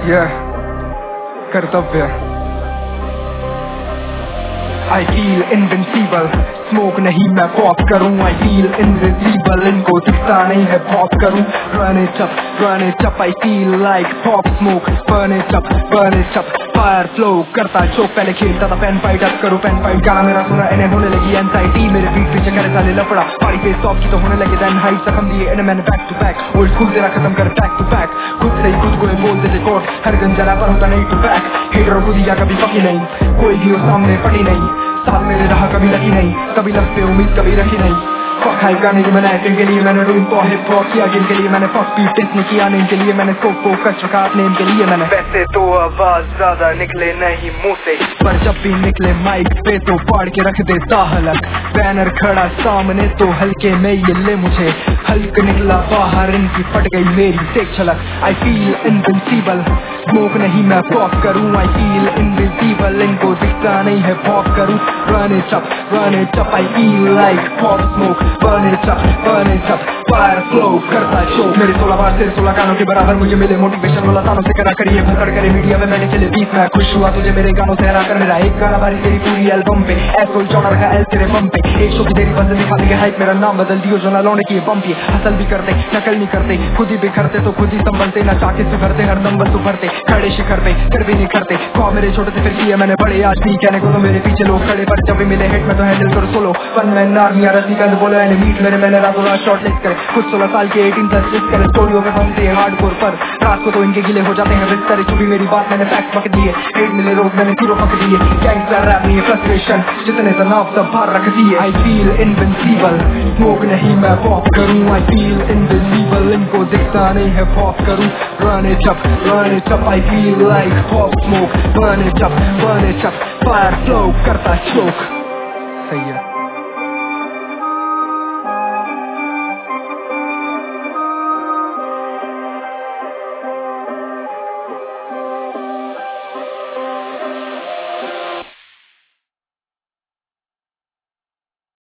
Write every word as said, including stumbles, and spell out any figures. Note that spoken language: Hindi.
यह कर्तव्य। I feel invincible, स्मोक नहीं मैं पॉप करूं। I feel invisible, इनको दिखता नहीं है पॉप करूं। Run it up, run it up, I feel like pop smoke. Burn it up, burn it up, fire flow करता चोक। पहले खेलता था पेन फाइट, अब करूं पेन फाइट। गाना मेरा सुना इन्हें होने लगी एंजाइटी, मेरे बीट पीछे करे साले लफड़ा। पारी पे स्टॉप की तो होने लगे देन हाइट तक हम दिए इन्हें मैंने back to back. Old school तेरा खत्म कर बैक टू बैक, खुद से ही खुद को बोल देते कोट। हर गन जरा पर होता नहीं टू बैक, हेटर को दिया कभी पकी नहीं, कोई भी हो सामने पड़ी नहीं। साथ मेरे रहा कभी लगी नहीं, कभी लफ पे उम्मीद कभी रखी नहीं। फक हाइप गाने जो मैंने एक्टिंग के लिए मैंने रूम को हिप हॉप किया गेम के लिए मैंने फक बीट टेस्ट नहीं किया नेम के लिए मैंने स्कोप को कच रखा नेम के लिए मैंने। वैसे तो आवाज ज्यादा निकले नहीं मुंह से, पर जब भी निकले माइक पे तो फाड़ के रख देता हलक। बैनर खड़ा सामने तो हल्के में ये ले मुझे, हल्क निकला बाहर इनकी फट गई मेरी देख छलक। आई फील इनविंसिबल, स्मोक नहीं मैं पॉप करूं। आई फील इनविंसिबल, इनको दिखता नहीं है पॉप करूं। Run it up, run it up, I feel like pop smoke. Burn it up, burn it up, fire flow करता शोक। मेरे सोलह बार से सोलह गानों के बराबर मुझे मिले मोटिवेशन वाला तानों से करा करिए भसड़ करे मीडिया में मैंने चले बीस। मैं खुश हुआ तुझे मेरे गानों से हरा कर, मेरा एक गाना बारी तेरी पूरी एल्बम पे। एसोल चौड़ा रखा एल तेरे बम पे, एक शो की तेरी वजह दिखा देंगे हाइप। मेरा नाम बदल दियो जो ना लौने की बम पे। हसल भी करते नकल नहीं करते, खुद ही बिखरते तो खुद ही संभलते। ना चाके सुधरते हर दम बस उभरते, खड़े शिखर पे फिर भी नहीं करते। ख्वाब मेरे छोटे से फिर किए मैंने बड़े, आज भी कहने को तो मेरे पीछे लोग खड़े। पर जब भी मिले हिट में तो हैंडल करो solo. One man army Rajinikanth बोला एंड मीट मेरे मैंने रातों रात शॉर्ट लिस्ट करे। कुछ सोलह साल के अठारह प्लस लिस्ट करे, स्टोरियों में बनते हार्डकोर पर रात को तो इनके गिले हो जाते हैं रिस्क करे। चुपी मेरी बात मैंने फैक्ट पक दिए, हेट मिले रोज मैंने जीरो पक दिए। गैंगस्टर रैप में फ्रस्ट्रेशन जितने तनाव सब बाहर रख दिए। आई फील इनविंसिबल, स्मोक नहीं मैं पॉप करूं। आई फील इनविंसिबल, इनको दिखता नहीं है पॉप करूं। Run it up, run it up, I feel like pop smoke. Burn it up, burn it up, fire flow करता चोक। सही है।